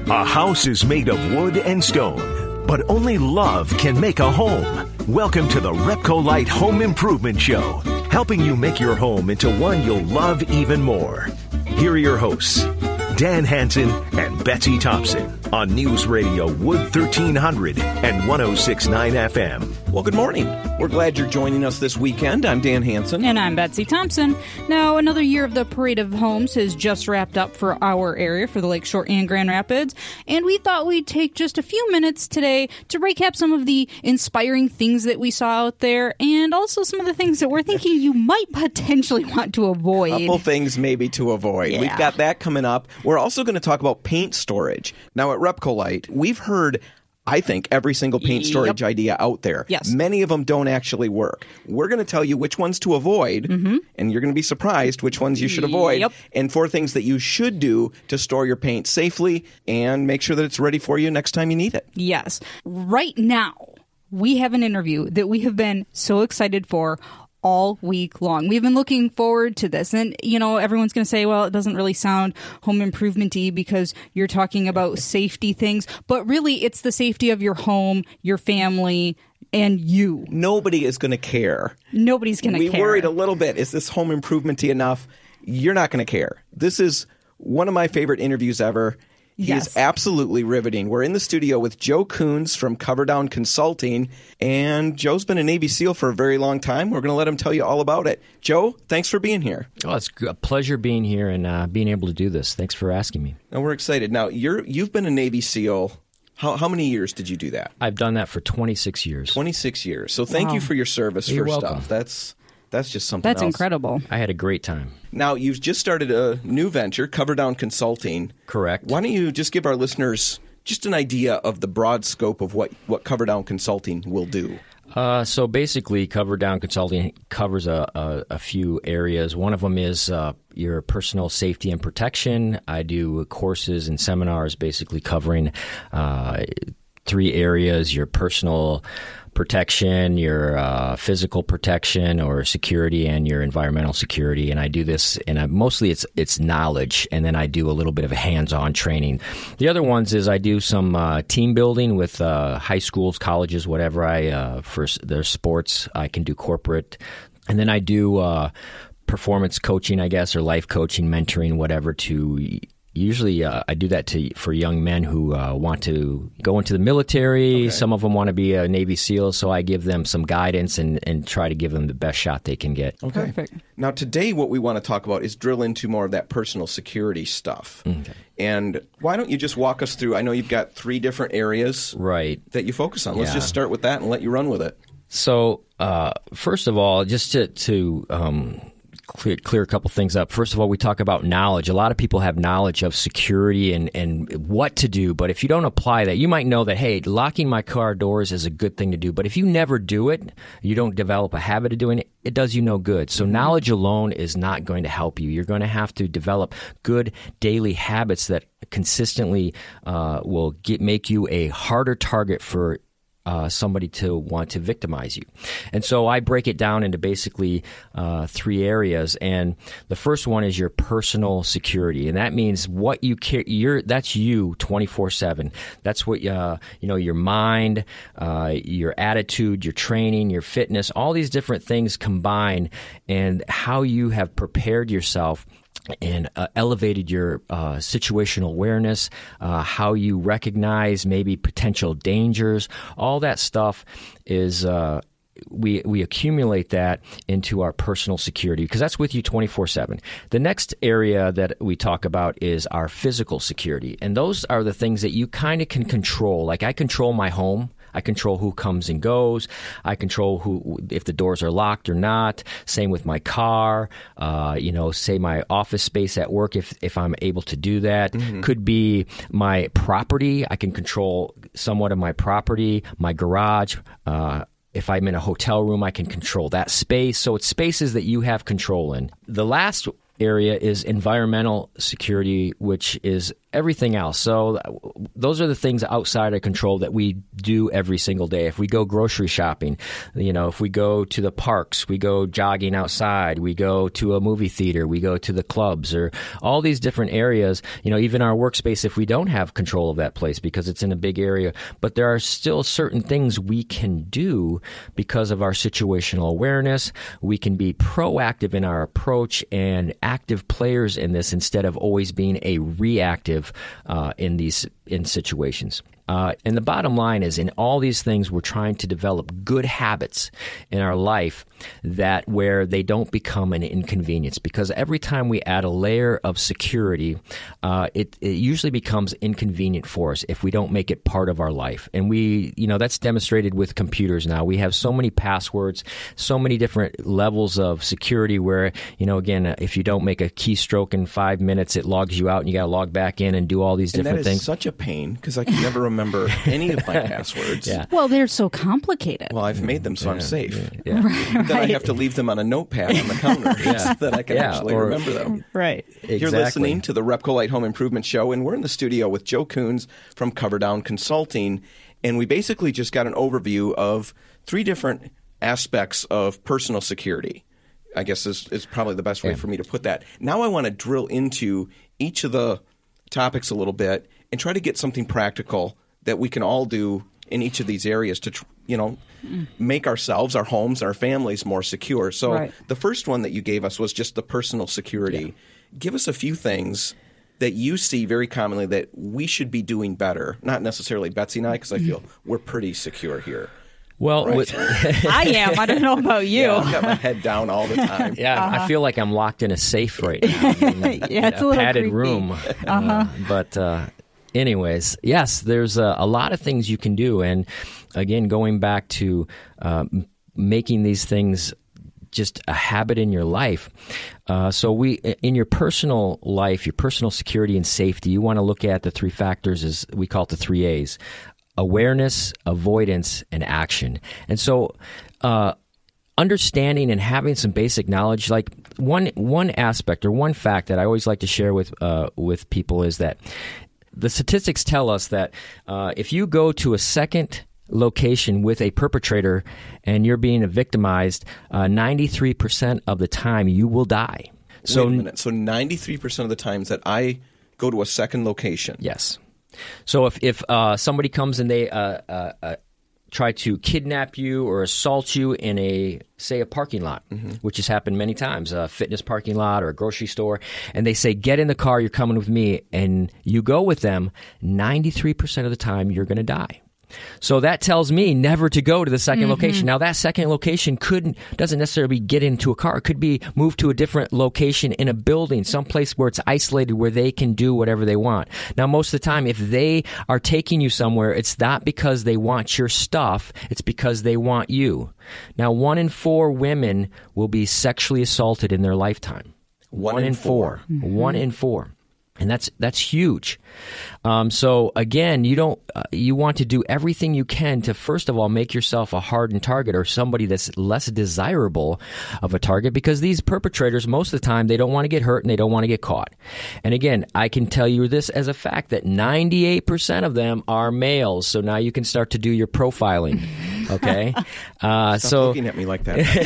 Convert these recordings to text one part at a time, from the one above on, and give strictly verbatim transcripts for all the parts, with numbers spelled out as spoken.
A house is made of wood and stone, but only love can make a home. Welcome to the Repcolite Home Improvement Show, helping you make your home into one you'll love even more. Here are your hosts, Dan Hanson and Betsy Thompson, on News Radio Wood thirteen hundred and one oh six point nine F M. Well, good morning. We're glad you're joining us this weekend. I'm Dan Hanson. And I'm Betsy Thompson. Now, another year of the Parade of Homes has just wrapped up for our area, for the Lakeshore and Grand Rapids. And we thought we'd take just a few minutes today to recap some of the inspiring things that we saw out there, and also some of the things that we're thinking you might potentially want to avoid. A couple things maybe to avoid. Yeah. We've got that coming up. We're also going to talk about paint storage. Now, at Repcolite, we've heard, I think, every single paint storage yep. idea out there. Yes. Many of them don't actually work. We're going to tell you which ones to avoid, mm-hmm. and you're going to be surprised which ones you should avoid, yep. and four things that you should do to store your paint safely and make sure that it's ready for you next time you need it. Yes. Right now, we have an interview that we have been so excited for all week long. We've been looking forward to this. And, you know, everyone's going to say, well, it doesn't really sound home improvement-y because you're talking about safety things. But really, it's the safety of your home, your family, and you. Nobody is going to care. Nobody's going to we care. We worried a little bit. Is this home improvement-y enough? You're not going to care. This is one of my favorite interviews ever. He yes. is absolutely riveting. We're in the studio with Joe Coons from Cover Down Consulting, and Joe's been a Navy SEAL for a very long time. We're going to let him tell you all about it. Joe, thanks for being here. Oh, it's a pleasure being here and uh, being able to do this. Thanks for asking me. And we're excited. Now, you're, you've been a Navy SEAL. How, how many years did you do that? I've done that for twenty-six years. twenty-six years. So thank wow. you for your service, You're first welcome. off. That's... That's just something That's else. incredible. I had a great time. Now, you've just started a new venture, Cover Down Consulting. Correct. Why don't you just give our listeners just an idea of the broad scope of what, what Cover Down Consulting will do? Uh, so basically, Cover Down Consulting covers a, a, a few areas. One of them is uh, your personal safety and protection. I do courses and seminars basically covering uh, three areas: your personal protection, your uh, physical protection or security, and your environmental security. And I do this, and I, mostly it's it's knowledge, and then I do a little bit of hands-on training. The other ones is I do some uh, team building with uh, high schools, colleges, whatever. I uh, for their sports, I can do corporate, and then I do uh, performance coaching, I guess, or life coaching, mentoring, whatever. To Usually uh, I do that to for young men who uh, want to go into the military. Okay. Some of them want to be a Navy SEAL, so I give them some guidance and, and try to give them the best shot they can get. Okay. Perfect. Now, today what we want to talk about is drill into more of that personal security stuff. Okay. And why don't you just walk us through? I know you've got three different areas Right. that you focus on. Let's Yeah. just start with that and let you run with it. So uh, first of all, just to, to um, clear, clear a couple things up. First of all, we talk about knowledge. A lot of people have knowledge of security and, and what to do, but if you don't apply that, you might know that, hey, locking my car doors is a good thing to do. But if you never do it, you don't develop a habit of doing it, it does you no good. So knowledge alone is not going to help you. You're going to have to develop good daily habits that consistently uh, will get, make you a harder target for Uh, somebody to want to victimize you. And so I break it down into basically uh, three areas. And the first one is your personal security. And that means what you care, you're, that's you twenty-four seven. That's what, uh, you know, your mind, uh, your attitude, your training, your fitness, all these different things combined, and how you have prepared yourself and uh, elevated your uh, situational awareness, uh, how you recognize maybe potential dangers. All that stuff is uh, we we accumulate that into our personal security because that's with you twenty-four seven. The next area that we talk about is our physical security, and those are the things that you kind of can control. Like I control my home. I control who comes and goes. I control who, if the doors are locked or not. Same with my car. Uh, you know, say my office space at work, if if I'm able to do that. Mm-hmm. Could be my property. I can control somewhat of my property, my garage. Uh, if I'm in a hotel room, I can control that space. So it's spaces that you have control in. The last area is environmental security, which is everything else. So those are the things outside of control that we do every single day. If we go grocery shopping, you know, if we go to the parks, we go jogging outside, we go to a movie theater, we go to the clubs, or all these different areas, you know, even our workspace, if we don't have control of that place because it's in a big area, but there are still certain things we can do because of our situational awareness. We can be proactive in our approach and active players in this instead of always being a reactive Uh, in these in situations. Uh, and the bottom line is, in all these things, we're trying to develop good habits in our life that where they don't become an inconvenience. Because every time we add a layer of security, uh, it, it usually becomes inconvenient for us if we don't make it part of our life. And we, you know, that's demonstrated with computers now. We have so many passwords, so many different levels of security where, you know, again, if you don't make a keystroke in five minutes, it logs you out and you got to log back in and do all these and different that is things. Such a pain because I can never remember. remember any of my passwords. Yeah. Well, they're so complicated. Well, I've made them so yeah, I'm safe. Yeah, yeah. Right. Then I have to leave them on a notepad on the counter Yeah. so that I can Yeah, actually or- remember them. Right. Exactly. You're listening to the Repco Light Home Improvement Show, and we're in the studio with Joe Coons from CoverDown Consulting, and we basically just got an overview of three different aspects of personal security. I guess is, is probably the best way Yeah. for me to put that. Now I want to drill into each of the topics a little bit and try to get something practical that we can all do in each of these areas to, tr- you know, mm. make ourselves, our homes, our families more secure. So right. the first one that you gave us was just the personal security. Yeah. Give us a few things that you see very commonly that we should be doing better. Not necessarily Betsy and I, because I feel we're pretty secure here. Well, Right. with, I am. I don't know about you. Yeah, I've got my head down all the time. yeah, Uh-huh. I feel like I'm locked in a safe right now. In Yeah, it's a little padded creepy. room. Uh-huh. Uh, but uh, anyways, yes, there's a, a lot of things you can do. And again, going back to uh, making these things just a habit in your life. Uh, so we, in your personal life, your personal security and safety, you want to look at the three factors as we call it the three A's. Awareness, avoidance, and action. And so uh, understanding and having some basic knowledge, like one one aspect or one fact that I always like to share with uh, with people is that the statistics tell us that uh, if you go to a second location with a perpetrator and you're being victimized, uh, ninety-three percent of the time you will die. So, Wait a minute. So ninety-three percent of the times that I go to a second location. Yes. So if if uh, somebody comes and they uh, uh, uh, try to kidnap you or assault you in a, say, a parking lot, mm-hmm. which has happened many times, a fitness parking lot or a grocery store, and they say, get in the car, you're coming with me, and you go with them, ninety-three percent of the time you're going to die. So that tells me never to go to the second mm-hmm. location. Now, that second location couldn't doesn't necessarily be get into a car. It could be moved to a different location in a building, someplace where it's isolated, where they can do whatever they want. Now, most of the time, if they are taking you somewhere, it's not because they want your stuff. It's because they want you. Now, one in four women will be sexually assaulted in their lifetime. One, one in four. four. Mm-hmm. One in four. And that's that's huge. Um, so again, you don't uh, you want to do everything you can to first of all make yourself a hardened target or somebody that's less desirable of a target, because these perpetrators most of the time they don't want to get hurt and they don't want to get caught. And again, I can tell you this as a fact that ninety-eight percent of them are males. So now you can start to do your profiling. Okay, uh, Stop so looking at me like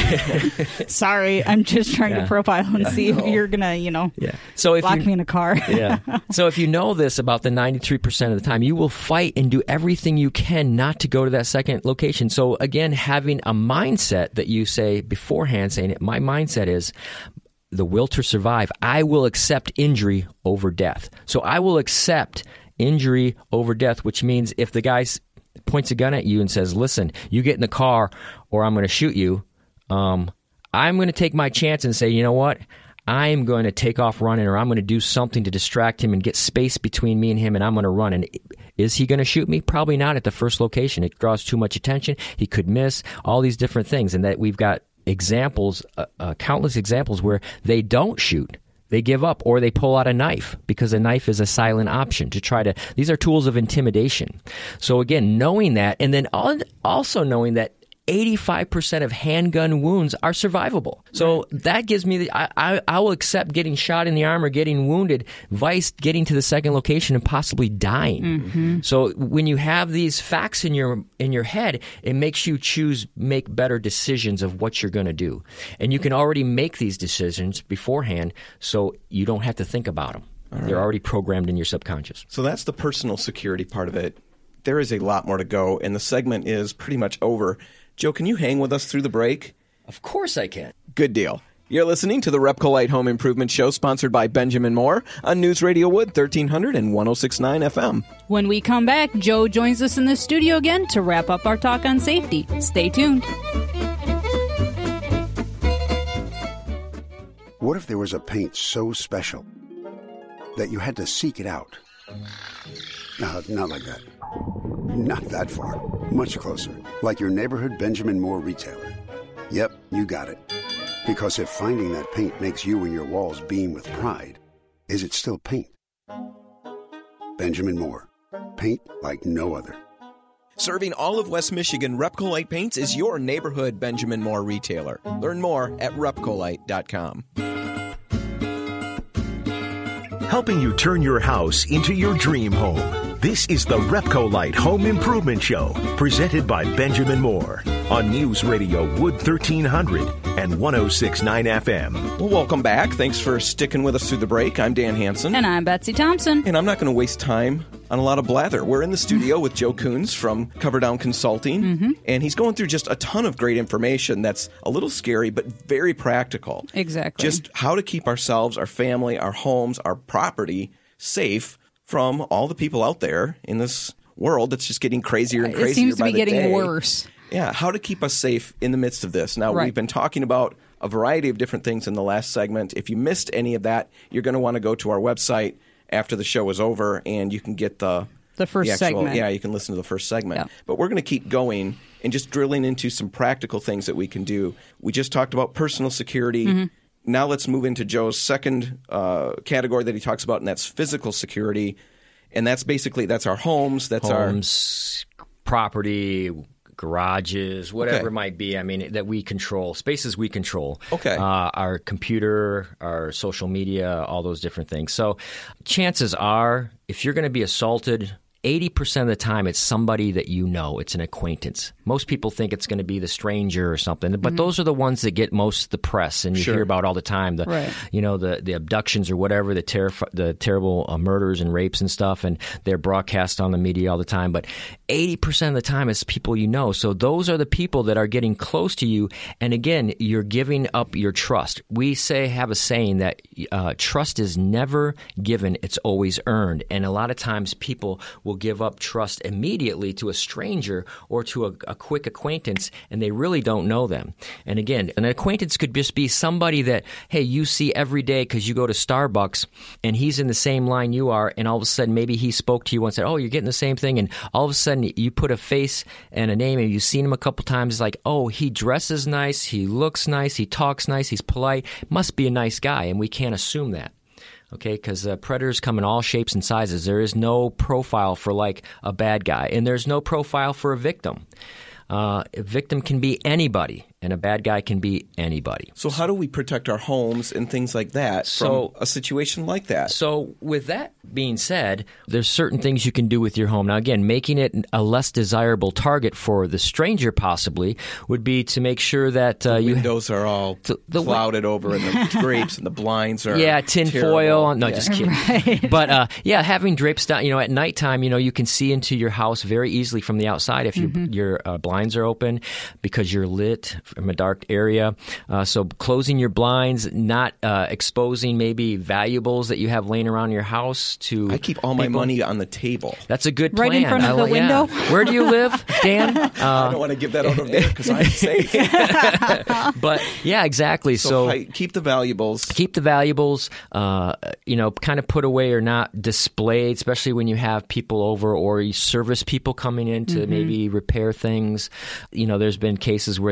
that. Sorry, I'm just trying Yeah. to profile and see if you're gonna, you know, yeah. So if lock you, me in a car. yeah. So if you know this about the ninety-three percent of the time, you will fight and do everything you can not to go to that second location. So again, having a mindset that you say beforehand, saying my mindset is the will to survive. I will accept injury over death. So I will accept injury over death, which means if the guy points a gun at you and says, listen, you get in the car or I'm going to shoot you, um, I'm going to take my chance and say, you know what? I'm going to take off running, or I'm going to do something to distract him and get space between me and him, and I'm going to run. And is he going to shoot me? Probably not at the first location. It draws too much attention. He could miss, all these different things. And that we've got examples, uh, uh, countless examples where they don't shoot. They give up, or they pull out a knife, because a knife is a silent option to try to, these are tools of intimidation. So again, knowing that, and then also knowing that eighty-five percent of handgun wounds are survivable. So that gives me the, I, I, I will accept getting shot in the arm or getting wounded, vice getting to the second location and possibly dying. Mm-hmm. So when you have these facts in your in your head, it makes you choose, make better decisions of what you're going to do. And you can already make these decisions beforehand so you don't have to think about them. Right. They're already programmed in your subconscious. So that's the personal security part of it. There is a lot more to go, and the segment is pretty much over. Joe, can you hang with us through the break? Of course I can. Good deal. You're listening to the Repco Light Home Improvement Show, sponsored by Benjamin Moore on News Radio Wood, thirteen hundred and one oh six point nine F M. When we come back, Joe joins us in the studio again to wrap up our talk on safety. Stay tuned. What if there was a paint so special that you had to seek it out? No, not like that. Not that far. Much closer. Like your neighborhood Benjamin Moore retailer. Yep, you got it. Because if finding that paint makes you and your walls beam with pride, is it still paint? Benjamin Moore. Paint like no other. Serving all of West Michigan, Repco Light Paints is your neighborhood Benjamin Moore retailer. Learn more at repcolite dot com. Helping you turn your house into your dream home. This is the Repco Light Home Improvement Show, presented by Benjamin Moore on News Radio Wood thirteen hundred and one oh six point nine F M. Well, welcome back. Thanks for sticking with us through the break. I'm Dan Hansen. And I'm Betsy Thompson. And I'm not going to waste time on a lot of blather. We're in the studio with Joe Coons from Cover Down Consulting, mm-hmm. and he's going through just a ton of great information that's a little scary, but very practical. Exactly. Just how to keep ourselves, our family, our homes, our property safe from all the people out there in this world that's just getting crazier and crazier. It seems to by be getting day. worse. Yeah, how to keep us safe in the midst of this. Now, right. We've been talking about a variety of different things in the last segment. If you missed any of that, you're going to want to go to our website after the show is over, and you can get the the first the actual, segment. Yeah, you can listen to the first segment. Yeah. But we're going to keep going and just drilling into some practical things that we can do. We just talked about personal security. Mm-hmm. Now let's move into Joe's second uh, category that he talks about, and that's physical security. And that's basically, that's our homes. That's homes, our property, garages, whatever okay. it might be. I mean, that we control, spaces we control. Okay. Uh, our computer, our social media, all those different things. So chances are, if you're going to be assaulted, eighty percent of the time it's somebody that you know. It's an acquaintance. Most people think it's going to be the stranger or something, but mm-hmm. those are the ones that get most of the press, and you sure. hear about all the time. The, right. you know, the the abductions or whatever, the terri- the terrible uh, murders and rapes and stuff, and they're broadcast on the media all the time. But eighty percent of the time it's people you know. So those are the people that are getting close to you. And again, you're giving up your trust. We say have a saying that uh, trust is never given; it's always earned. And a lot of times people will give up trust immediately to a stranger or to a, a quick acquaintance, and they really don't know them. And again, an acquaintance could just be somebody that, hey, you see every day because you go to Starbucks, and he's in the same line you are, and all of a sudden maybe he spoke to you and said, oh, you're getting the same thing, and all of a sudden you put a face and a name, and you've seen him a couple times. It's like, oh, he dresses nice, he looks nice, he talks nice, he's polite, must be a nice guy, and we can't assume that. Okay, because uh, predators come in all shapes and sizes. There is no profile for like a bad guy, and there's no profile for a victim. Uh, a victim can be anybody, and a bad guy can be anybody. So how do we protect our homes and things like that so, from a situation like that? So with that being said, there's certain things you can do with your home. Now, again, making it a less desirable target for the stranger possibly would be to make sure that uh, the you windows are all the, the clouded over, and the drapes and the blinds are yeah, tin terrible. foil. No, yeah. just kidding. Right. But uh, yeah, having drapes down. You know, at nighttime, you know, you can see into your house very easily from the outside if you, mm-hmm. your uh, blinds are open because you're lit from a dark area. Uh, so closing your blinds, not uh, exposing maybe valuables that you have laying around your house to I keep all my people. money on the table. That's a good plan. Right in front of I, the yeah. window? Where do you live, Dan? Uh, I don't want to give that out over there because I'm safe. But yeah, exactly. So, So, I, keep the valuables. keep the valuables, uh, you know, kind of put away or not displayed, especially when you have people over or you service people coming in to mm-hmm. maybe repair things. You know, there's been cases where they come in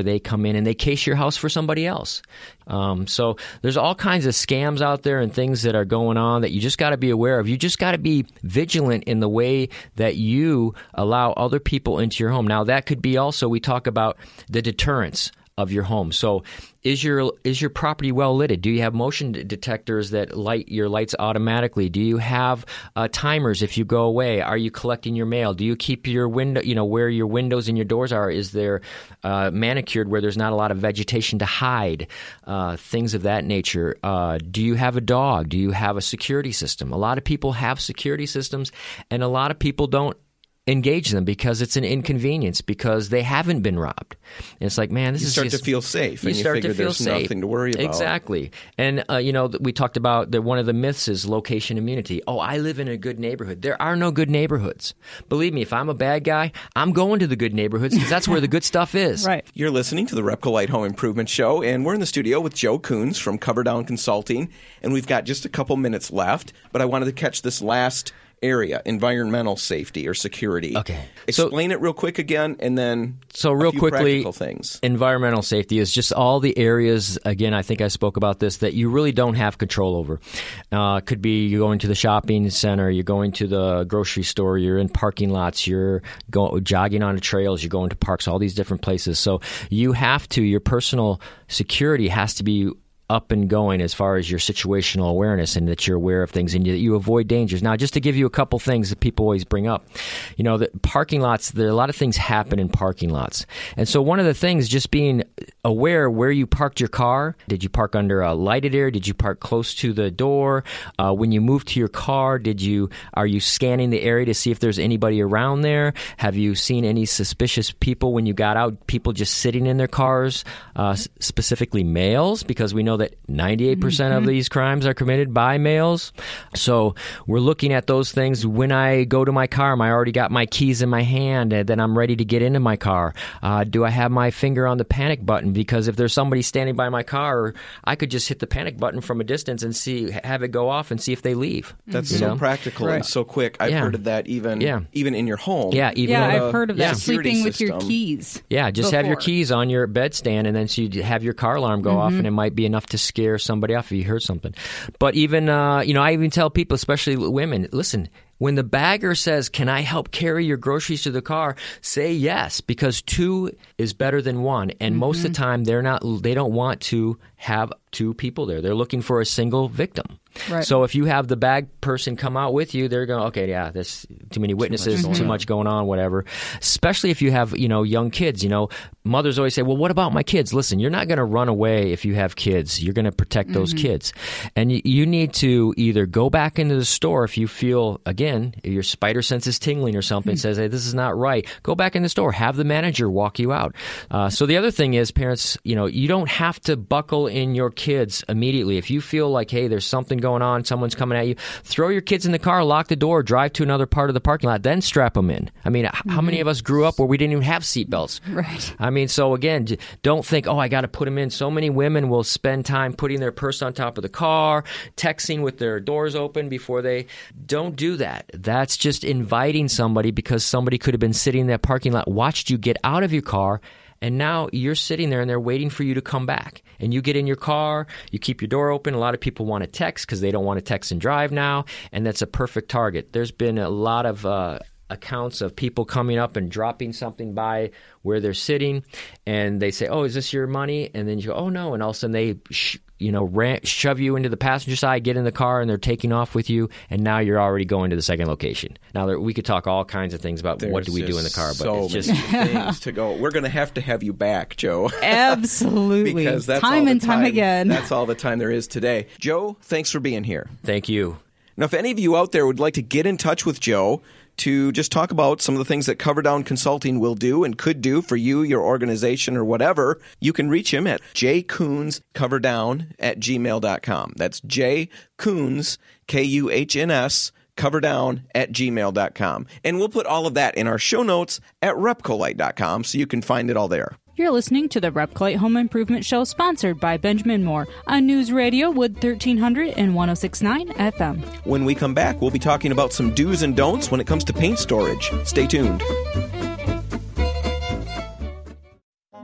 in and they case your house for somebody else. Um, so there's all kinds of scams out there and things that are going on that you just got to be aware of. You just got to be vigilant in the way that you allow other people into your home. Now, that could be also, we talk about the deterrence of your home. So is your is your property well lit? Do you have motion detectors that light your lights automatically? Do you have uh, timers if you go away? Are you collecting your mail? Do you keep your window, you know, where your windows and your doors are? Is there uh, manicured where there's not a lot of vegetation to hide? Uh, things of that nature. Uh, do you have a dog? Do you have a security system? A lot of people have security systems, and a lot of people don't engage them because it's an inconvenience, because they haven't been robbed. And it's like, man, this you is start just, to feel safe, and you, you start figure to feel there's safe. nothing to worry about. Exactly. And uh, you know, we talked about that one of the myths is location immunity. Oh, I live in a good neighborhood. There are no good neighborhoods. Believe me, if I'm a bad guy, I'm going to the good neighborhoods because that's where the good stuff is. Right. You're listening to the Repco Light Home Improvement Show, and we're in the studio with Joe Coons from CoverDown Consulting, and we've got just a couple minutes left, but I wanted to catch this last area, environmental safety or security. Okay. Explain so, it real quick again, and then so real a few quickly, practical things. Environmental safety is just all the areas, again, I think I spoke about this, that you really don't have control over. Uh, could be you're going to the shopping center, you're going to the grocery store, you're in parking lots, you're go, jogging on the trails, you're going to parks, all these different places. So you have to, your personal security has to be up and going as far as your situational awareness, and that you're aware of things and that you avoid dangers. Now, just to give you a couple things that people always bring up, you know, the parking lots, there are a lot of things happen in parking lots. And so one of the things, just being aware where you parked your car. Did you park under a lighted area? Did you park close to the door? Uh, when you moved to your car, did you are you scanning the area to see if there's anybody around there? Have you seen any suspicious people when you got out, people just sitting in their cars, uh, specifically males, because we know that ninety-eight percent mm-hmm. of these crimes are committed by males. So we're looking at those things. When I go to my car, am I already got my keys in my hand and then I'm ready to get into my car? Uh, do I have my finger on the panic button? Because if there's somebody standing by my car, I could just hit the panic button from a distance and see, have it go off and see if they leave. That's you so know? practical right. and so quick. I've yeah. heard of that even yeah. even in your home. Yeah, even yeah, in I've a, heard of yeah. that. Sleeping with system. your keys. Yeah, just before. have your keys on your bedstand, and then so you have your car alarm go mm-hmm. off, and it might be enough to scare somebody off if you heard something. But even, uh, you know, I even tell people, especially women, listen, when the bagger says, can I help carry your groceries to the car, say yes, because two is better than one. And mm-hmm. most of the time, they're not, they don't want to have two people there. They're looking for a single victim. Right. So if you have the bag person come out with you, they're going, okay, yeah, there's too many witnesses, too much, too much going on, whatever. Especially if you have, you know, young kids. You know, mothers always say, well, what about my kids? Listen, you're not going to run away if you have kids. You're going to protect those mm-hmm. kids. And you, you need to either go back into the store if you feel, again, your spider sense is tingling or something, mm-hmm. says, hey, this is not right. Go back in the store. Have the manager walk you out. Uh, so the other thing is, parents, you know, you don't have to buckle in your kids immediately. If you feel like, hey, there's something going on, someone's coming at you, throw your kids in the car, lock the door, drive to another part of the parking lot, then strap them in. I mean, mm-hmm. how many of us grew up where we didn't even have seatbelts? Right. I mean, so again, don't think, oh, I got to put them in. So many women will spend time putting their purse on top of the car, texting with their doors open before they. Don't do that. That's just inviting somebody, because somebody could have been sitting in that parking lot, watched you get out of your car, and now you're sitting there and they're waiting for you to come back. And you get in your car, you keep your door open. A lot of people want to text because they don't want to text and drive now, and that's a perfect target. There's been a lot of uh, accounts of people coming up and dropping something by where they're sitting, and they say, oh, is this your money? And then you go, oh, no. And all of a sudden they sh- you know, ran- shove you into the passenger side, get in the car, and they're taking off with you, and now you're already going to the second location. Now, there, we could talk all kinds of things about There's what do we do in the car, but so it's just many things to go. We're going to have to have you back, Joe. Absolutely. Because that's time all the and time, time again. That's all the time there is today. Joe, thanks for being here. Thank you. Now, if any of you out there would like to get in touch with Joe to just talk about some of the things that CoverDown Consulting will do and could do for you, your organization, or whatever, you can reach him at jcoonscoverdown at gmail dot com. That's jcoons, K U H N S, coverdown at gmail dot com. And we'll put all of that in our show notes at repcolite dot com, so you can find it all there. You're listening to the Repcolite Home Improvement Show, sponsored by Benjamin Moore on News Radio Wood thirteen hundred and one oh six point nine F M. When we come back, we'll be talking about some do's and don'ts when it comes to paint storage. Stay tuned.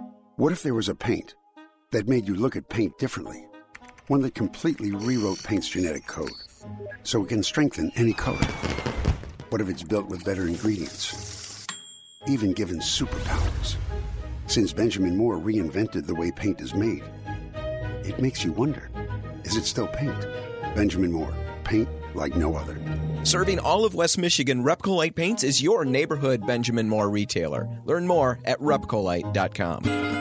What if there was a paint that made you look at paint differently? One that completely rewrote paint's genetic code, so it can strengthen any color. What if it's built with better ingredients, even given superpowers? Since Benjamin Moore reinvented the way paint is made, it makes you wonder, is it still paint? Benjamin Moore, paint like no other. Serving all of West Michigan, Repcolite Paints is your neighborhood Benjamin Moore retailer. Learn more at repcolite dot com.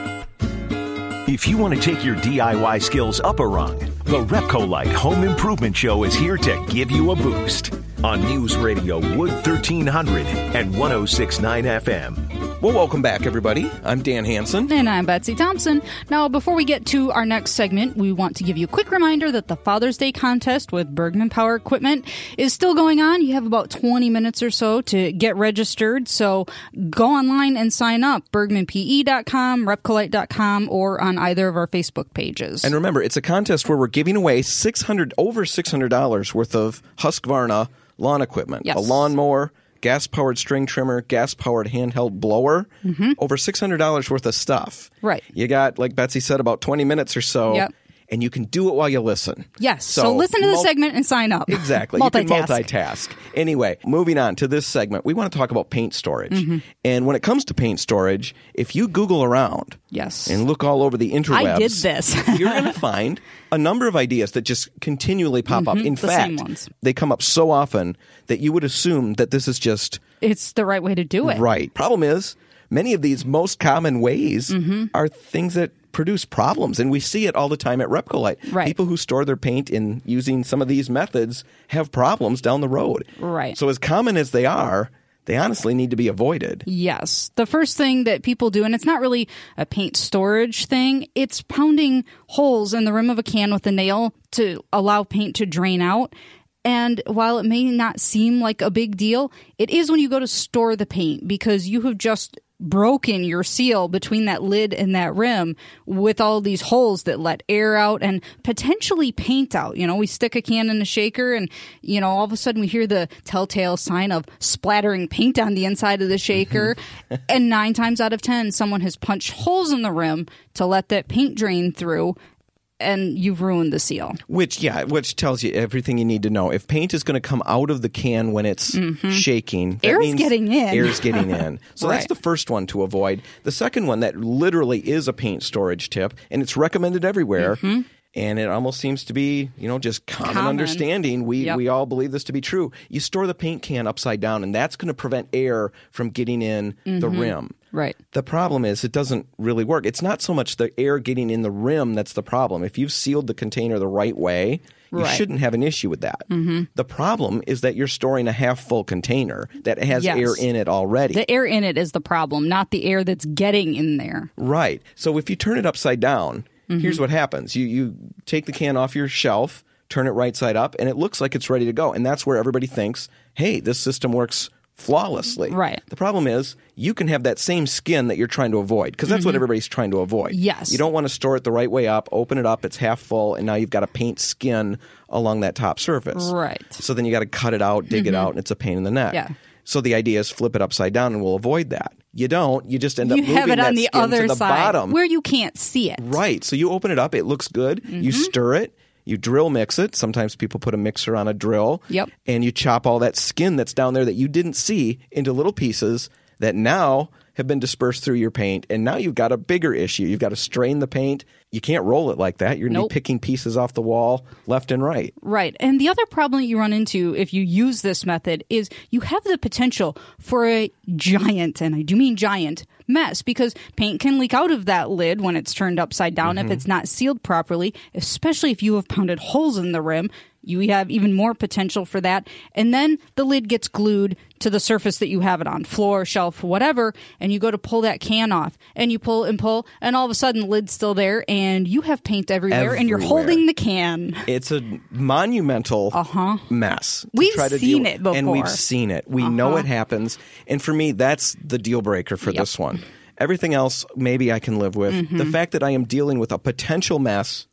If you want to take your D I Y skills up a rung, the Repcolite Home Improvement Show is here to give you a boost. On News Radio Wood thirteen hundred and one oh six point nine F M. Well, welcome back, everybody. I'm Dan Hansen. And I'm Betsy Thompson. Now, before we get to our next segment, we want to give you a quick reminder that the Father's Day contest with Bergman Power Equipment is still going on. You have about twenty minutes or so to get registered, so go online and sign up. bergman p e dot com, repcolite dot com, or on either of our Facebook pages. And remember, it's a contest where we're giving away six hundred over six hundred dollars worth of Husqvarna lawn equipment. Yes. A lawnmower, gas-powered string trimmer, gas-powered handheld blower, mm-hmm. over six hundred dollars worth of stuff. Right. You got, like Betsy said, about twenty minutes or so, yep. and you can do it while you listen. Yes, so, so listen to the mul- segment and sign up. Exactly. You can multitask. Anyway, moving on to this segment, we want to talk about paint storage. Mm-hmm. And when it comes to paint storage, if you Google around yes. and look all over the interwebs, I did this. you're going to find a number of ideas that just continually pop mm-hmm, up. In the fact, same ones. They come up so often that you would assume that this is just... It's the right way to do it. Right. Problem is, many of these most common ways mm-hmm. are things that produce problems, and we see it all the time at Repcolite. Right. People who store their paint in using some of these methods have problems down the road. Right. So as common as they are, they honestly need to be avoided. Yes. The first thing that people do, and it's not really a paint storage thing, it's pounding holes in the rim of a can with a nail to allow paint to drain out. And while it may not seem like a big deal, it is when you go to store the paint, because you have just broken your seal between that lid and that rim with all these holes that let air out and potentially paint out. You know, we stick a can in a shaker and, you know, all of a sudden we hear the telltale sign of splattering paint on the inside of the shaker. And nine times out of ten, someone has punched holes in the rim to let that paint drain through, and you've ruined the seal. Which, yeah, which tells you everything you need to know. If paint is going to come out of the can when it's mm-hmm. shaking, that air's means getting in. Air's getting in. So right. that's the first one to avoid. The second one that literally is a paint storage tip, and it's recommended everywhere. Mm-hmm. And it almost seems to be, you know, just common, common. understanding. We yep. we all believe this to be true. You store the paint can upside down, and that's going to prevent air from getting in mm-hmm. the rim. Right. The problem is it doesn't really work. It's not so much the air getting in the rim that's the problem. If you've sealed the container the right way, you right. shouldn't have an issue with that. Mm-hmm. The problem is that you're storing a half-full container that has yes. air in it already. The air in it is the problem, not the air that's getting in there. Right. So if you turn it upside down, mm-hmm. here's what happens. You you take the can off your shelf, turn it right side up, and it looks like it's ready to go. And that's where everybody thinks, hey, this system works flawlessly. Right. The problem is you can have that same skin that you're trying to avoid, because that's mm-hmm. what everybody's trying to avoid. Yes. You don't want to store it the right way up, open it up, it's half full, and now you've got a paint skin along that top surface. Right. So then you got to cut it out, dig mm-hmm. it out, and it's a pain in the neck. Yeah. So the idea is flip it upside down, and we'll avoid that. You don't. You just end up you moving have it that on the skin other to the side, bottom, where you can't see it. Right. So you open it up. It looks good. Mm-hmm. You stir it. You drill mix it. Sometimes people put a mixer on a drill. Yep. And you chop all that skin that's down there that you didn't see into little pieces that now have been dispersed through your paint. And now you've got a bigger issue. You've got to strain the paint. You can't roll it like that. You're going to nope. be picking pieces off the wall left and right. Right. And the other problem you run into if you use this method is you have the potential for a giant, and I do mean giant, mess, because paint can leak out of that lid when it's turned upside down mm-hmm. if it's not sealed properly, especially if you have pounded holes in the rim. You have even more potential for that. And then the lid gets glued to the surface that you have it on, floor, shelf, whatever, and you go to pull that can off, and you pull and pull, and all of a sudden the lid's still there, and you have paint everywhere, everywhere. and you're holding the can. It's a monumental uh-huh. mess. We've try to seen deal, it before. And we've seen it. We uh-huh. know it happens. And for me, that's the deal breaker for yep. this one. Everything else, maybe I can live with. Mm-hmm. The fact that I am dealing with a potential mess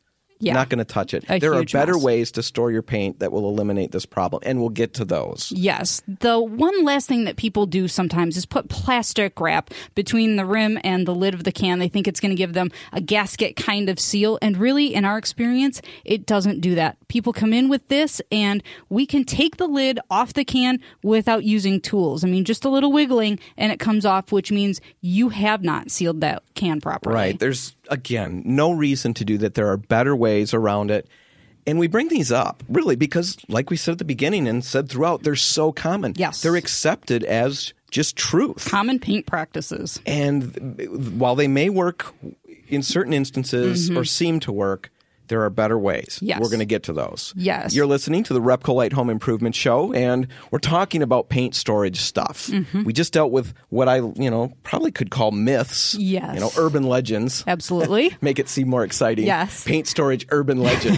Yeah. Not going to touch it. A there are huge better mess. ways to store your paint that will eliminate this problem, and we'll get to those. Yes. The one last thing that people do sometimes is put plastic wrap between the rim and the lid of the can. They think it's going to give them a gasket kind of seal, and really, in our experience, it doesn't do that. People come in with this, and we can take the lid off the can without using tools. I mean, just a little wiggling, and it comes off, which means you have not sealed that can properly. Right. There's, again, no reason to do that. There are better ways around it. And we bring these up, really, because, like we said at the beginning and said throughout, they're so common. Yes. They're accepted as just truth. Common paint practices. And while they may work in certain instances mm-hmm. or seem to work, there are better ways. Yes. We're going to get to those. Yes. You're listening to the Repco Light Home Improvement Show, and we're talking about paint storage stuff. Mm-hmm. We just dealt with what I, you know, probably could call myths. Yes. You know, urban legends. Absolutely. Make it seem more exciting. Yes. Paint storage urban legends.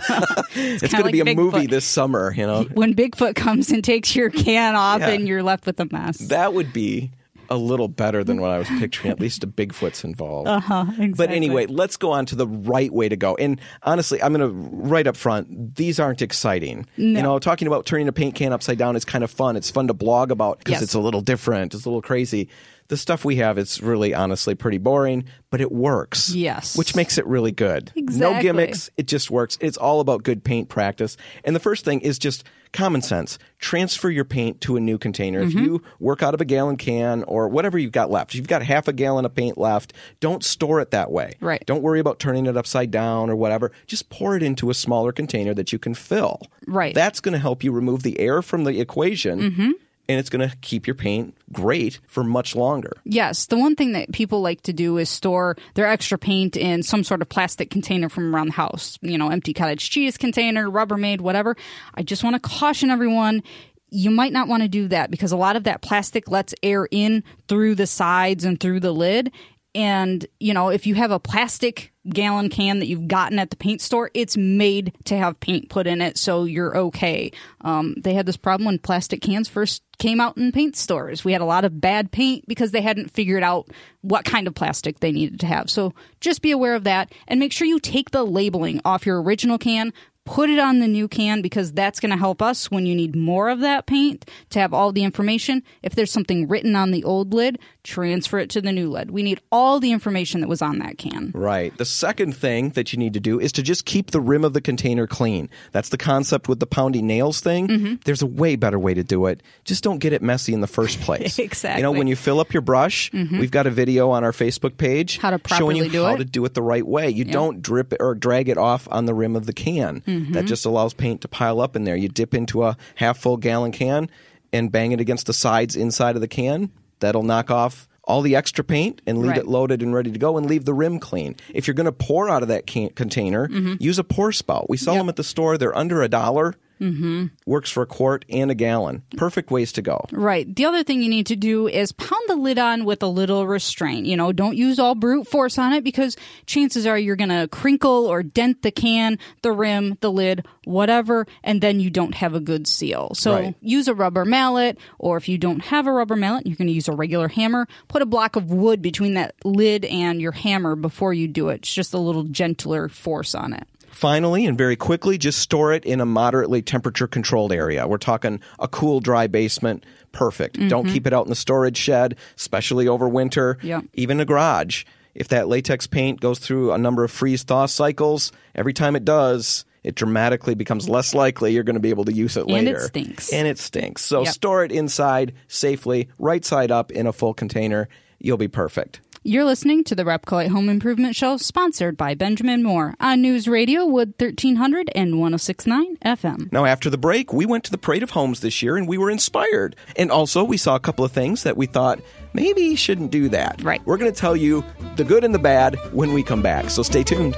it's it's going to like be a Bigfoot. movie this summer, you know. When Bigfoot comes and takes your can off Yeah. and you're left with a mess. That would be a little better than what I was picturing. At least a Bigfoot's involved. Uh-huh, exactly. But anyway, let's go on to the right way to go. And honestly, I'm going to, right up front, these aren't exciting. No. You know, talking about turning a paint can upside down is kind of fun. It's fun to blog about because Yes. it's a little different. It's a little crazy. The stuff we have is really, honestly, pretty boring, but it works. Yes. Which makes it really good. No Exactly. gimmicks. It just works. It's all about good paint practice. And the first thing is just common sense. Transfer your paint to a new container. Mm-hmm. If you work out of a gallon can or whatever you've got left, if you've got half a gallon of paint left, don't store it that way. Right. Don't worry about turning it upside down or whatever. Just pour it into a smaller container that you can fill. Right. That's going to help you remove the air from the equation. Mm-hmm. And it's going to keep your paint great for much longer. Yes. The one thing that people like to do is store their extra paint in some sort of plastic container from around the house. You know, empty cottage cheese container, Rubbermaid, whatever. I just want to caution everyone, you might not want to do that because a lot of that plastic lets air in through the sides and through the lid. And, you know, if you have a plastic gallon can that you've gotten at the paint store, it's made to have paint put in it, so you're okay. Um, they had this problem when plastic cans first came out in paint stores. We had a lot of bad paint because they hadn't figured out what kind of plastic they needed to have. So just be aware of that and make sure you take the labeling off your original can. Put it on the new can because that's going to help us when you need more of that paint to have all the information. If there's something written on the old lid, transfer it to the new lid. We need all the information that was on that can. Right. The second thing that you need to do is to just keep the rim of the container clean. That's the concept with the pounding nails thing. Mm-hmm. There's a way better way to do it. Just don't get it messy in the first place. Exactly. You know, when you fill up your brush, mm-hmm. we've got a video on our Facebook page how to showing you properly do how it. to do it the right way. You Yep. don't drip it or drag it off on the rim of the can. Mm-hmm. That just allows paint to pile up in there. You dip into a half full gallon can and bang it against the sides inside of the can. That'll knock off all the extra paint and leave Right. it loaded and ready to go and leave the rim clean. If you're going to pour out of that can- container, mm-hmm. use a pour spout. We sell Yep. them at the store. They're under a dollar. Mm-hmm. Works for a quart and a gallon. Perfect ways to go. Right. The other thing you need to do is pound the lid on with a little restraint. You know, don't use all brute force on it because chances are you're going to crinkle or dent the can, the rim, the lid, whatever, and then you don't have a good seal. So Right. use a rubber mallet, or if you don't have a rubber mallet, you're going to use a regular hammer. Put a block of wood between that lid and your hammer before you do it. It's just a little gentler force on it. Finally, and very quickly, just store it in a moderately temperature-controlled area. We're talking a cool, dry basement. Perfect. Mm-hmm. Don't keep it out in the storage shed, especially over winter. Yep. Even a garage. If that latex paint goes through a number of freeze-thaw cycles, every time it does, it dramatically becomes less likely you're going to be able to use it And later. it stinks. And it stinks. So Yep. store it inside safely, right side up in a full container. You'll be perfect. You're listening to the Repco Light Home Improvement Show, sponsored by Benjamin Moore on News Radio Wood thirteen hundred and one oh six point nine F M. Now, after the break, we went to the Parade of Homes this year, and we were inspired. And also, we saw a couple of things that we thought maybe you shouldn't do that. Right. We're going to tell you the good and the bad when we come back, so stay tuned.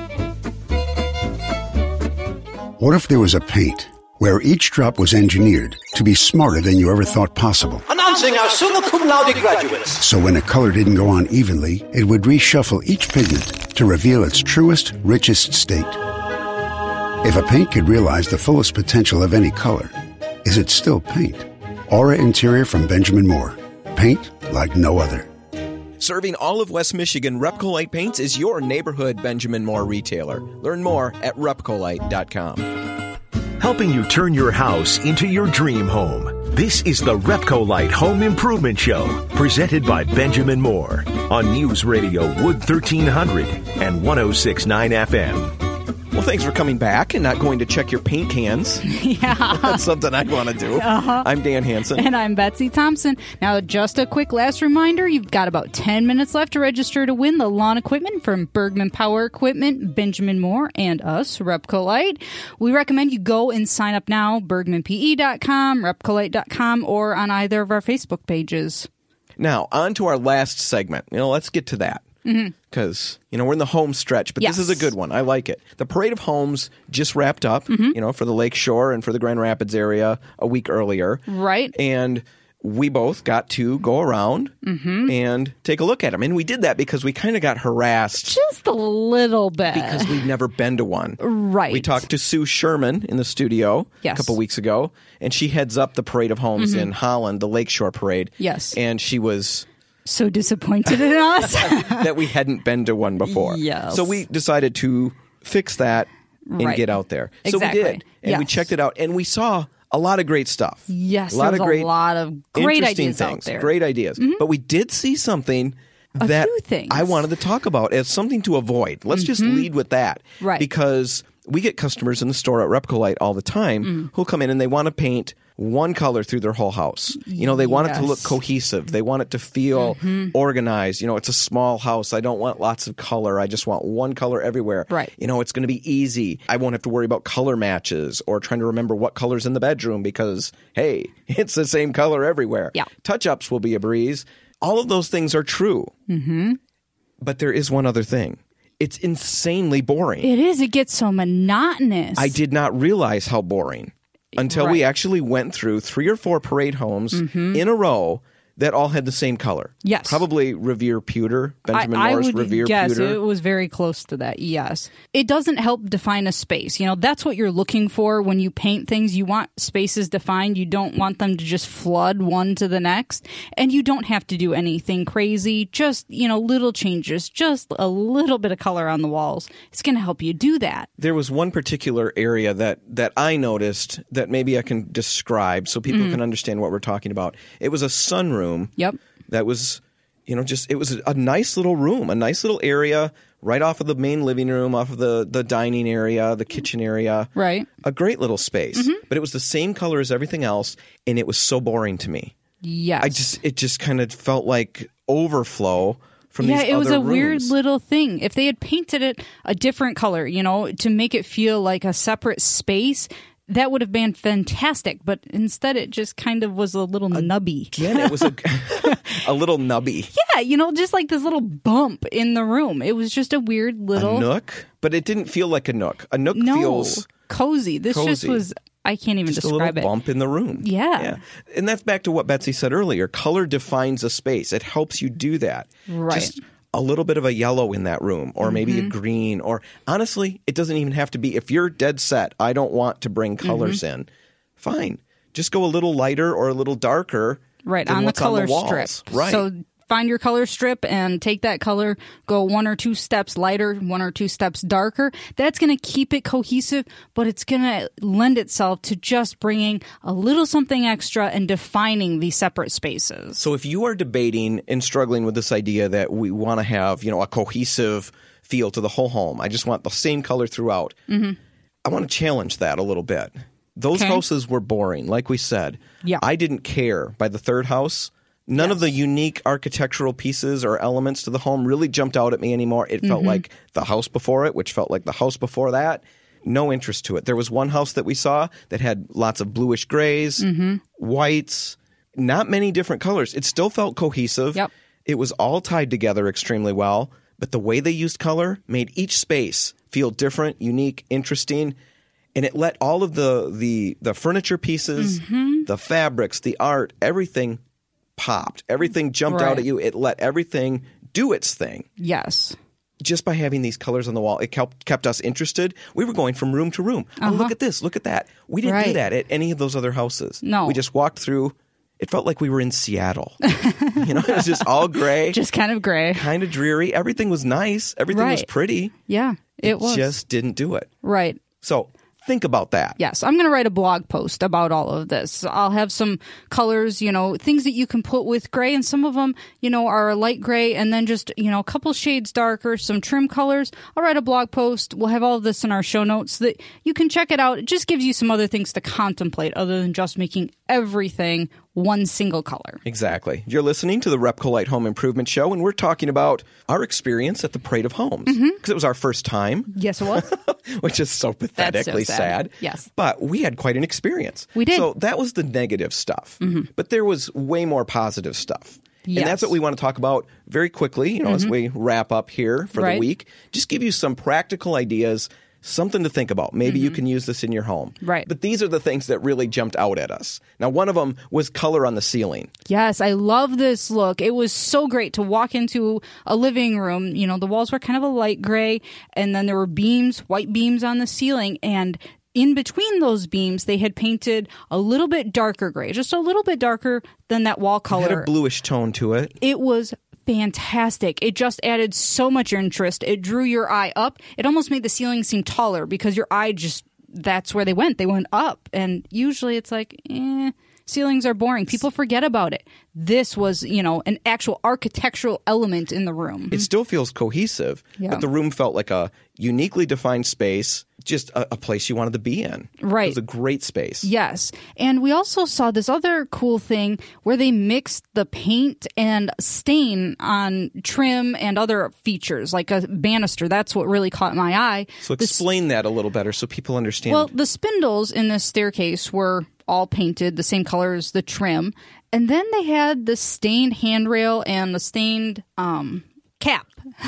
What if there was a paint where each drop was engineered to be smarter than you ever thought possible? Announcing our summa cum laude graduates. So when a color didn't go on evenly, it would reshuffle each pigment to reveal its truest, richest state. If a paint could realize the fullest potential of any color, is it still paint? Aura Interior from Benjamin Moore. Paint like no other. Serving all of West Michigan, Repcolite Paints is your neighborhood Benjamin Moore retailer. Learn more at repcolite dot com. Helping you turn your house into your dream home. This is the Repcolite Home Improvement Show, presented by Benjamin Moore on News Radio Wood thirteen hundred and one oh six point nine F M. Well, thanks for coming back and not going to check your paint cans. Yeah. That's something I'd want to do. Uh-huh. I'm Dan Hansen. And I'm Betsy Thompson. Now, just a quick last reminder, you've got about ten minutes left to register to win the lawn equipment from Bergman Power Equipment, Benjamin Moore, and us, Repcolite. We recommend you go and sign up now, bergman p e dot com, repcolite dot com, or on either of our Facebook pages. Now, on to our last segment. You know, let's get to that. Because, mm-hmm. you know, we're in the home stretch, but yes. this is a good one. I like it. The Parade of Homes just wrapped up, mm-hmm. you know, for the Lake Shore and for the Grand Rapids area a week earlier. Right. And we both got to go around mm-hmm. and take a look at them. And we did that because we kind of got harassed. Just a little bit. Because we'd never been to one. Right. We talked to Sue Sherman in the studio yes. a couple weeks ago, and she heads up the Parade of Homes mm-hmm. in Holland, the Lake Shore Parade. Yes. And she was so disappointed in us that we hadn't been to one before. Yes. So we decided to fix that and right. get out there. Exactly. So we did. And yes. we checked it out, and we saw a lot of great stuff. Yes, a lot there's of great, a lot of great interesting ideas things, out there. Great ideas. Mm-hmm. But we did see something a that few things. I wanted to talk about as something to avoid. Let's mm-hmm. just lead with that. Right. Because we get customers in the store at Repcolite all the time mm. who'll come in and they want to paint one color through their whole house. You know, they want yes. it to look cohesive. They want it to feel mm-hmm. organized. You know, it's a small house. I don't want lots of color. I just want one color everywhere. Right. You know, it's going to be easy. I won't have to worry about color matches or trying to remember what color's in the bedroom because, hey, it's the same color everywhere. Yeah. Touch-ups will be a breeze. All of those things are true. Mm-hmm. But there is one other thing. It's insanely boring. It is. It gets so monotonous. I did not realize how boring until right. we actually went through three or four parade homes mm-hmm. in a row that all had the same color. Yes. Probably Revere Pewter, Benjamin I, Moore's I would Revere guess Pewter. It was very close to that, yes. It doesn't help define a space. You know, that's what you're looking for when you paint things. You want spaces defined. You don't want them to just flood one to the next. And you don't have to do anything crazy. Just, you know, little changes. Just a little bit of color on the walls. It's going to help you do that. There was one particular area that, that I noticed that maybe I can describe so people mm. can understand what we're talking about. It was a sunroom. Yep. That was, you know, just, it was a, a nice little room, a nice little area right off of the main living room, off of the, the dining area, the kitchen area. Right. A great little space. Mm-hmm. But it was the same color as everything else, and it was so boring to me. Yes. I just, it just kind of felt like overflow from yeah, these other it was a rooms. weird little thing. If they had painted it a different color, you know, to make it feel like a separate space, that would have been fantastic, but instead it just kind of was a little nubby. Again, it was a, a little nubby. Yeah, you know, just like this little bump in the room. It was just a weird little... A nook? But it didn't feel like a nook. A nook no, feels... cozy. This cozy. just was... I can't even just describe a little it. bump in the room. Yeah. yeah. And that's back to what Betsy said earlier. Color defines a space. It helps you do that. Right. Just a little bit of a yellow in that room, or maybe mm-hmm. a green, or honestly, it doesn't even have to be. If you're dead set, I don't want to bring colors mm-hmm. in, fine. Just go a little lighter or a little darker. Right, than on the what's color on the walls. strip. Right. So find your color strip and take that color, go one or two steps lighter, one or two steps darker. That's going to keep it cohesive, but it's going to lend itself to just bringing a little something extra and defining these separate spaces. So if you are debating and struggling with this idea that we want to have, you know, a cohesive feel to the whole home, I just want the same color throughout, mm-hmm. I want to challenge that a little bit. Those okay. houses were boring, like we said. Yeah. I didn't care by the third house. None yes. of the unique architectural pieces or elements to the home really jumped out at me anymore. It felt mm-hmm. like the house before it, which felt like the house before that. No interest to it. There was one house that we saw that had lots of bluish grays, mm-hmm. whites, not many different colors. It still felt cohesive. Yep. It was all tied together extremely well, but the way they used color made each space feel different, unique, interesting. And it let all of the the, the furniture pieces, mm-hmm. the fabrics, the art, everything popped. Everything jumped right. out at you. It let everything do its thing. Yes. Just by having these colors on the wall, it kept, kept us interested. We were going from room to room. Uh-huh. Oh, look at this. Look at that. We didn't right. do that at any of those other houses. No. We just walked through it felt like we were in Seattle. You know, it was just all gray. Just kind of gray. Kind of dreary. Everything was nice. Everything Right. was pretty. Yeah, it, It was. just didn't do it. Right. So think about that. Yes, I'm going to write a blog post about all of this. I'll have some colors, you know, things that you can put with gray, and some of them, you know, are a light gray, and then just, you know, a couple shades darker, some trim colors. I'll write a blog post. We'll have all of this in our show notes so that you can check it out. It just gives you some other things to contemplate other than just making everything one single color. Exactly. You're listening to the Repcolite Home Improvement Show, and we're talking about our experience at the Parade of Homes. Because Mm-hmm. it was our first time. Yes, it was. Which is so pathetically sad. sad. Yes. But we had quite an experience. We did. So that was the negative stuff. Mm-hmm. But there was way more positive stuff. Yes. And that's what we want to talk about very quickly, you know, mm-hmm. as we wrap up here for Right. the week. Just give you some practical ideas, something to think about. Maybe mm-hmm. you can use this in your home. Right. But these are the things that really jumped out at us. Now, one of them was color on the ceiling. Yes, I love this look. It was so great to walk into a living room. You know, the walls were kind of a light gray, and then there were beams, white beams on the ceiling, and in between those beams, they had painted a little bit darker gray, just a little bit darker than that wall color. It had a bluish tone to it. It was fantastic. It just added so much interest. It drew your eye up. It almost made the ceiling seem taller because your eye just, that's where they went. They went up. And usually it's like, eh, ceilings are boring. People forget about it. This was, you know, an actual architectural element in the room. It still feels cohesive, Yeah. but the room felt like a uniquely defined space, just a, a place you wanted to be in. Right. It was a great space. Yes. And we also saw this other cool thing where they mixed the paint and stain on trim and other features, like a banister. That's what really caught my eye. So The explain that a little better so people understand. Well, the spindles in this staircase were all painted the same color as the trim. And then they had the stained handrail and the stained um, cap.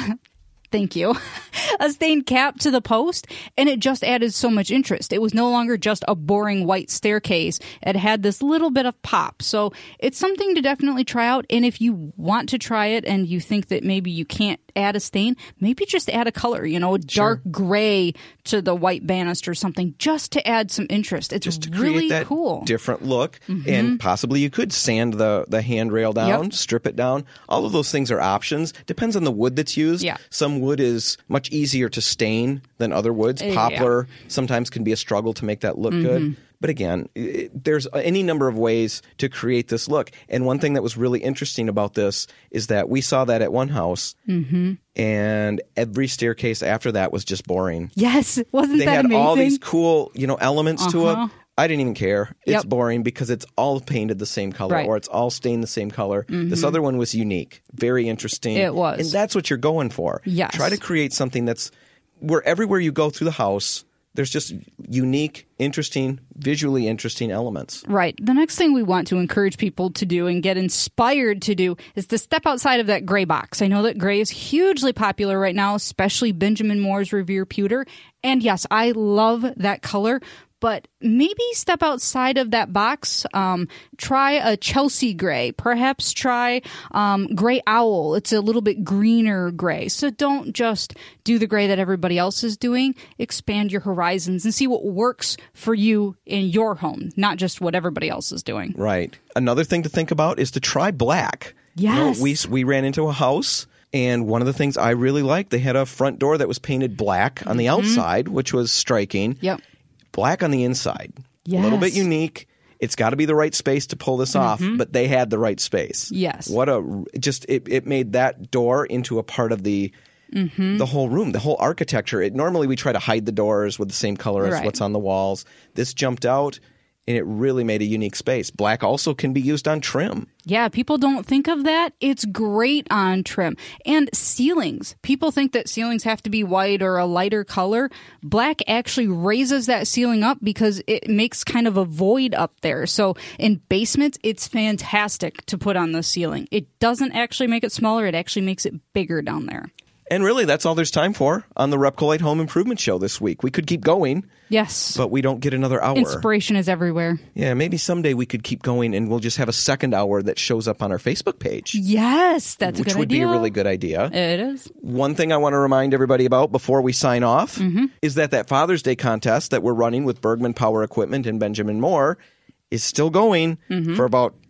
Thank you. A stained cap to the post, and it just added so much interest. It was no longer just a boring white staircase. It had this little bit of pop. So it's something to definitely try out. And if you want to try it and you think that maybe you can't add a stain, maybe just add a color, you know, a dark gray to the white banister or something, just to add some interest. It's just to really create that cool. different look, and possibly you could sand the, the handrail down, Yep. strip it down. All of those things are options. Depends on the wood that's used. Yeah. Some wood is much easier to stain than other woods. Uh, Poplar sometimes can be a struggle to make that look Mm-hmm. good. But again, it, there's any number of ways to create this look. And one thing that was really interesting about this is that we saw that at one house, Mm-hmm. and every staircase after that was just boring. Yes. Wasn't They that had amazing? all these cool, you know, elements to Uh-huh. it. I didn't even care. It's Yep. boring because it's all painted the same color, Right. or it's all stained the same color. This other one was unique, very interesting. It was. And that's what you're going for. Yes. Try to create something that's where everywhere you go through the house, there's just unique, interesting, visually interesting elements. Right. The next thing we want to encourage people to do and get inspired to do is to step outside of that gray box. I know that gray is hugely popular right now, especially Benjamin Moore's Revere Pewter. And yes, I love that color. But maybe step outside of that box. Um, try a Chelsea gray. Perhaps try um, gray owl. It's a little bit greener gray. So don't just do the gray that everybody else is doing. Expand your horizons and see what works for you in your home, not just what everybody else is doing. Right. Another thing to think about is to try black. You know, Yes. we we ran into a house, and one of the things I really liked, they had a front door that was painted black on the outside, which was striking. Yep. Black on the inside. A little bit Yes. unique. It's got to be the right space to pull this off, but they had the right space. Yes. What a just it, it made that door into a part of the the whole room, the whole architecture. It normally we try to hide the doors with the same color as Right. what's on the walls. This jumped out, and it really made a unique space. Black also can be used on trim. Yeah, people don't think of that. It's great on trim. And ceilings. People think that ceilings have to be white or a lighter color. Black actually raises that ceiling up because it makes kind of a void up there. So in basements, it's fantastic to put on the ceiling. It doesn't actually make it smaller. It actually makes it bigger down there. And really, that's all there's time for on the Repcolite Home Improvement Show this week. We could keep going, Yes. but we don't get another hour. Inspiration is everywhere. Yeah, maybe someday we could keep going, and we'll just have a second hour that shows up on our Facebook page, Yes, that's a which good would idea. be a really good idea. It is. One thing I want to remind everybody about before we sign off Mm-hmm. is that that Father's Day contest that we're running with Bergman Power Equipment and Benjamin Moore is still going Mm-hmm. for about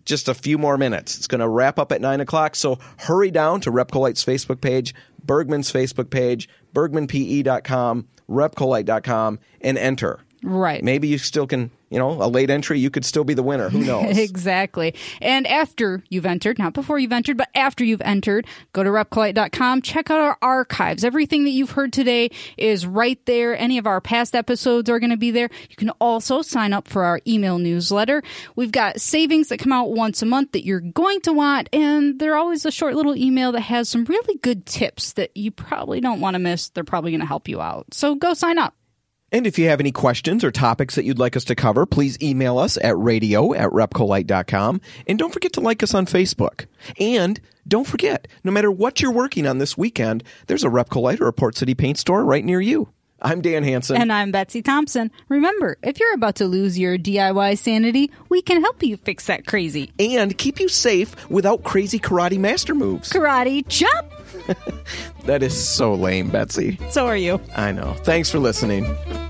just a few more minutes. It's going to wrap up at nine o'clock, so hurry down to Repcolite's Facebook page, Bergman's Facebook page, bergman p e dot com, repcolite dot com, and enter. Right. Maybe you still can, you know, a late entry, you could still be the winner. Who knows? Exactly. And after you've entered, not before you've entered, but after you've entered, go to repcolite dot com, check out our archives. Everything that you've heard today is right there. Any of our past episodes are going to be there. You can also sign up for our email newsletter. We've got savings that come out once a month that you're going to want, and they're always a short little email that has some really good tips that you probably don't want to miss. They're probably going to help you out. So go sign up. And if you have any questions or topics that you'd like us to cover, please email us at radio at repcolite dot com. And don't forget to like us on Facebook. And don't forget, no matter what you're working on this weekend, there's a Repcolite or a Port City paint store right near you. I'm Dan Hansen. And I'm Betsy Thompson. Remember, if you're about to lose your D I Y sanity, we can help you fix that crazy. And keep you safe without crazy karate master moves. Karate chop! That is so lame, Betsy. So are you. I know. Thanks for listening.